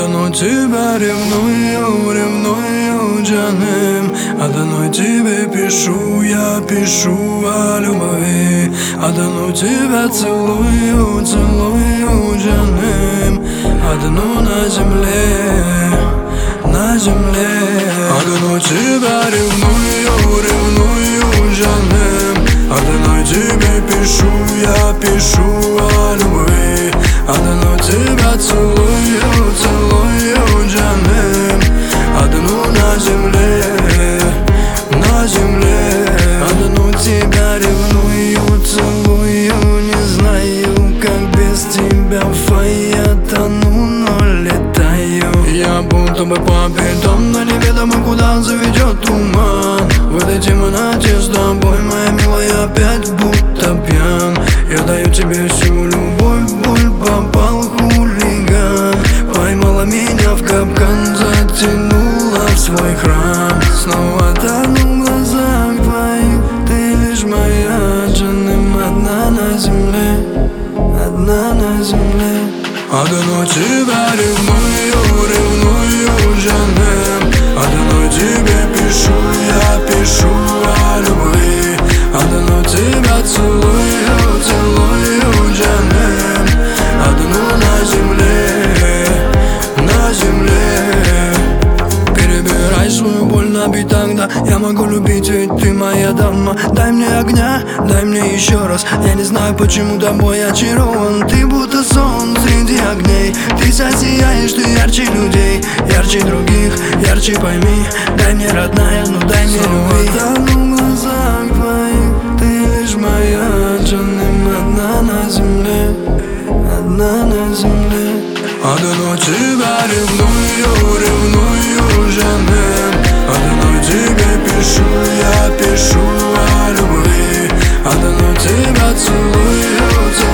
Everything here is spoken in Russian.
Одну тебя ревную, ревную, джаным. Одну тебе пишу, я пишу о любви. Одну тебя целую, целую, джаным. Одну на земле, на земле. Одну тебя ревную, ревную, джаным. Одну тебе пишу, я пишу о любви. Одну тебя целую, целую, джаным. Одну на земле, на земле. Одну тебя ревную, целую. Не знаю, как без тебя я тону, но летаю. Я будто бы по бедам, но неведомо куда заведет туман. В этой темноте с тобой, моя милая, опять будто пьян. Я даю тебе всю любовь, боль, попал хулиган. Поймала меня в капкан, затянула в свой храм. Снова тону в глазах твоих, ты лишь моя, джаным. Одна на земле, одна на земле. Одну тебя ревную, ревную, джаным. Одну тебе пишу, я пишу о любви. Одну тебя целую, целую, джаным. Одну на земле, на земле. Перебирай свою боль на бит, тогда я могу любить, ведь ты моя дама. Дай мне огня, дай мне еще раз. Я не знаю, почему тобой очарован. Ты будто сон среди огней. Ты засияешь, ты ярче людей, ярче других, ярче пойми. Дай мне, родная, ну дай мне любви. Тону в глазах твоих, ты лишь моя, джаным. Одна на земле, одна на земле. Одну тебя ревную, ревную, джаным. Одну тебе пишу, я пишу о любви. Одну тебя целую, целую.